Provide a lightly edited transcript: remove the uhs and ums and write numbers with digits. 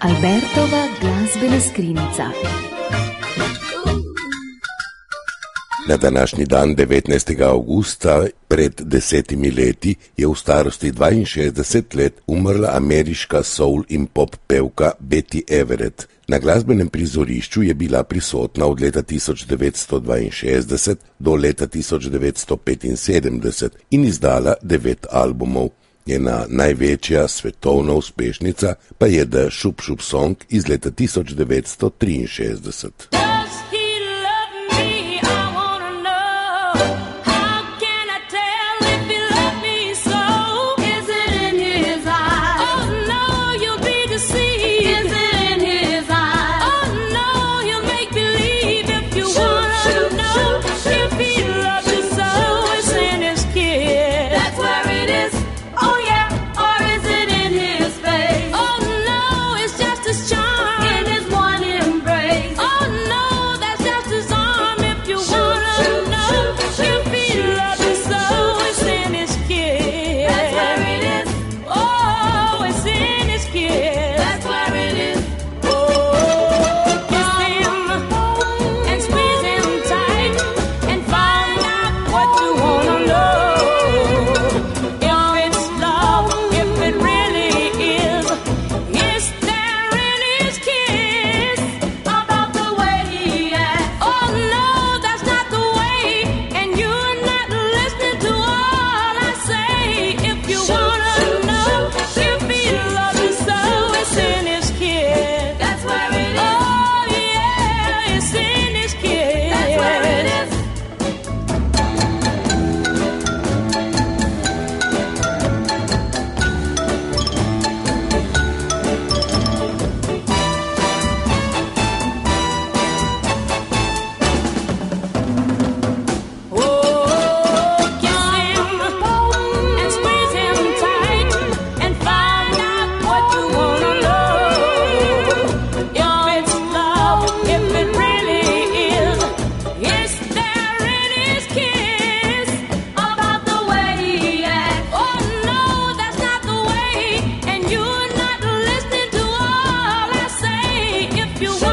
Albertova glasbena skrinjica. Na današnji dan, 19. avgusta, pred 10 leti, je v starosti 62 let umrla ameriška soul in pop pevka Betty Everett. Na glasbenem prizorišču je bila prisotna od leta 1962 do leta 1975 in izdala 9 albumov. Njena največja svetovna uspešnica pa je The Shoop Shoop Song iz leta 1963. You